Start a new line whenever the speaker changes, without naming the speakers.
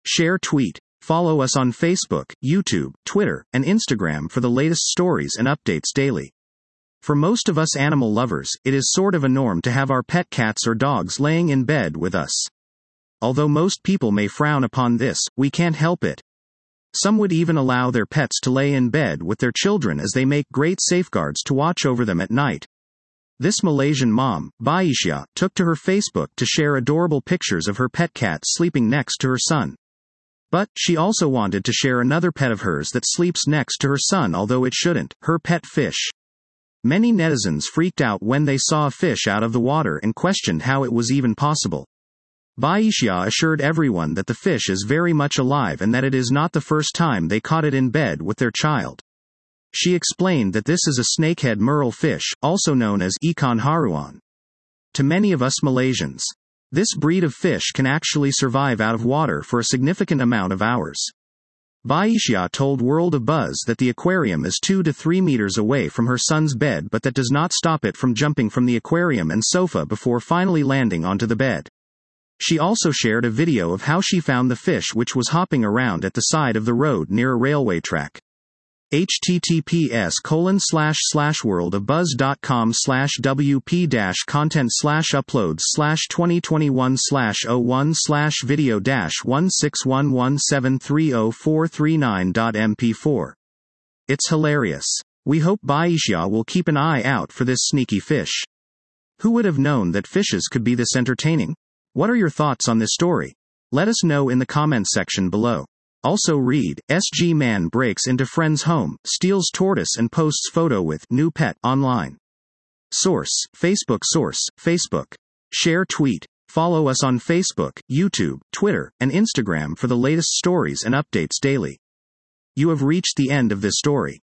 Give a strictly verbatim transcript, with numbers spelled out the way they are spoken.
share, tweet. Follow us on Facebook, YouTube, Twitter, and Instagram for the latest stories and updates daily. For most of us animal lovers, it is sort of a norm to have our pet cats or dogs laying in bed with us. Although most people may frown upon this, we can't help it. Some would even allow their pets to lay in bed with their children as they make great safeguards to watch over them at night. This Malaysian mom, Baisha, took to her Facebook to share adorable pictures of her pet cat sleeping next to her son. But, she also wanted to share another pet of hers that sleeps next to her son, although it shouldn't, her pet fish. Many netizens freaked out when they saw a fish out of the water and questioned how it was even possible. Baisha assured everyone that the fish is very much alive and that it is not the first time they caught it in bed with their child. She explained that this is a snakehead merle fish, also known as ikan haruan. To many of us Malaysians, this breed of fish can actually survive out of water for a significant amount of hours. Baisha told World of Buzz that the aquarium is two to three meters away from her son's bed, but that does not stop it from jumping from the aquarium and sofa before finally landing onto the bed. She also shared a video of how she found the fish, which was hopping around at the side of the road near a railway track. https colon slash slash worldofbuzz.com slash wp dash content slash uploads slash 2021 slash 01 slash video dash 16117304339.mp4. It's hilarious. We hope Baisha will keep an eye out for this sneaky fish. Who would have known that fishes could be this entertaining? What are your thoughts on this story? Let us know in the comments section below. Also read, S G man breaks into friend's home, steals tortoise and posts photo with new pet online. Source, Facebook. Source, Facebook. Share, tweet. Follow us on Facebook, YouTube, Twitter, and Instagram for the latest stories and updates daily. You have reached the end of this story.